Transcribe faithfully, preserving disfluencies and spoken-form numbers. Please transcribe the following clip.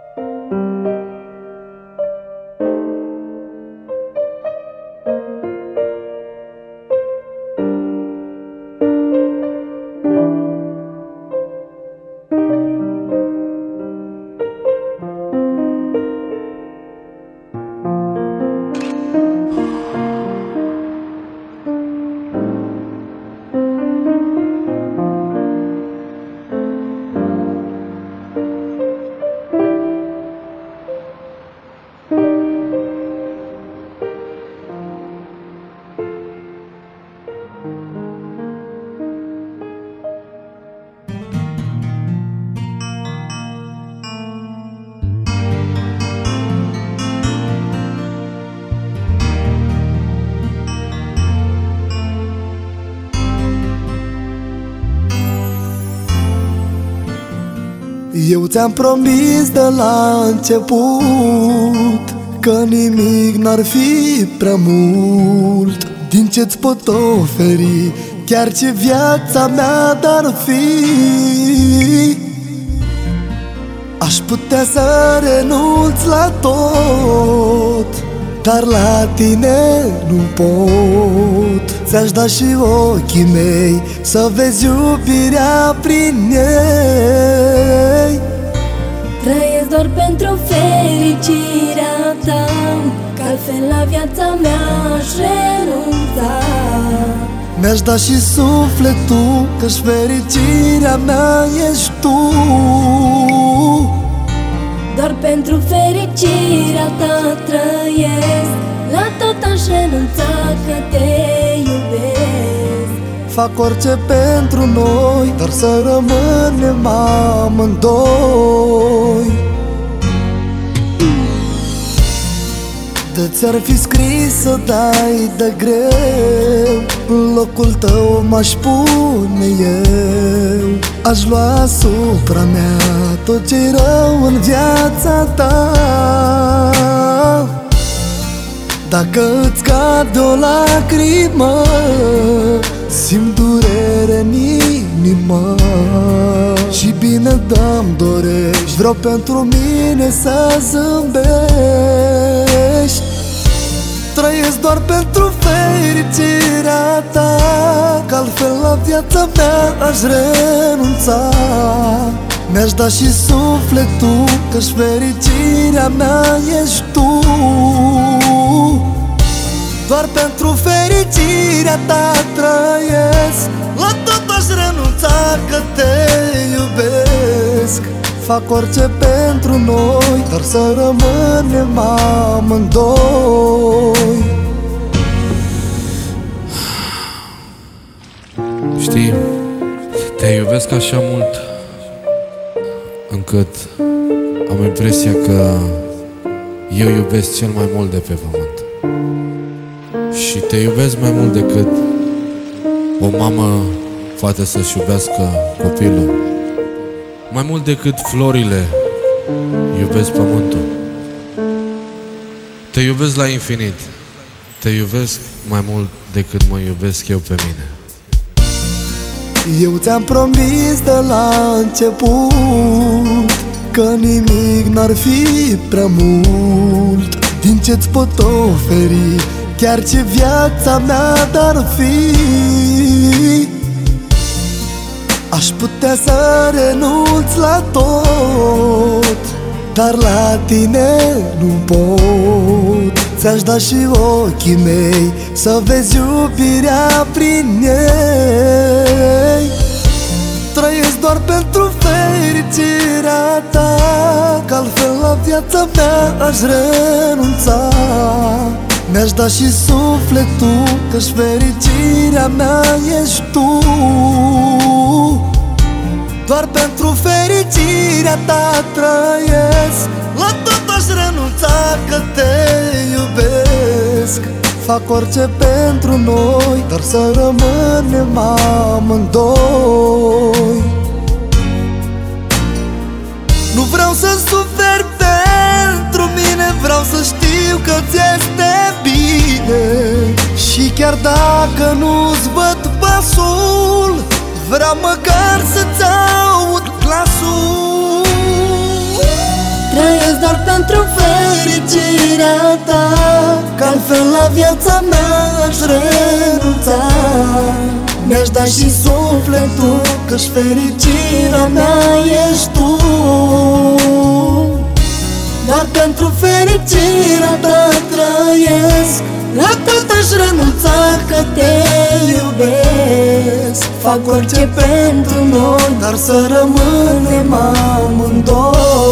Eu ți-am promis de la început că nimic n-ar fi prea mult din ce-ți pot oferi, chiar ce viața mea dar fi. Aș putea să renunț la tot, dar la tine nu pot. Ți-aș da și ochii mei să vezi iubirea prin ei. Trăiesc doar pentru fericirea ta, că altfel la viața mea aș renunța. Mi-aș da și sufletul, că-și fericirea mea ești tu. Doar pentru fericirea ta trăiesc, la tot aș renunța, că te iubesc. Fac orice pentru noi, dar să rămânem amândoi. De ți-ar fi scris să dai de greu, în locul tău m-aș pune eu. Aș lua asupra mea tot ce-i rău în viața ta. Dacă îți cade o lacrimă, simt durere în inimă și bine dă-mi dorești. Vreau pentru mine să zâmbești. Trăiesc doar pentru fericirea ta, că altfel la viața mea aș renunța. Mi-aș da și sufletul, că-și fericirea mea ești tu. Doar pentru fericirea ta trăiesc, la tot aș renunța, că te iubesc. Fac orice pentru noi, dar să rămânem amândoi. Știi, te iubesc așa mult încât am impresia că eu iubesc cel mai mult de pe pământ. Și te iubesc mai mult decât o mamă poate să-și iubească copilul. Mai mult decât florile iubesc pământul. Te iubesc la infinit. Te iubesc mai mult decât mă iubesc eu pe mine. Eu ți-am promis de la început că nimic n-ar fi prea mult din ce-ți pot oferi, chiar ce viața mea dar fi. Aș putea să renunț la tot, dar la tine nu pot. Ți-aș da și ochii mei să vezi iubirea prin ei. Trăiesc doar pentru fericirea ta, că altfel la viața mea aș renunța. Mi-aș da și sufletul, că-și fericirea mea ești tu. Doar pentru fericirea ta trăiesc, la tot aș renunța, că te iubesc. Fac orice pentru noi, dar să rămânem amândoi. Nu vreau să suferi pentru mine, vreau să știu că ți este bine. Și chiar dacă nu-ți văd pasul, vreau măcar să-ți aud glasul. Trăiesc doar pentru fericirea ta, că altfel la viața mea aș renunța. Mi-aș da și sufletul, că-și fericirea mea ești tu. Doar pentru fericirea ta trăiesc, la tot aș renunța, că te iubesc. Fac orice pentru noi, dar să rămânem amândoi.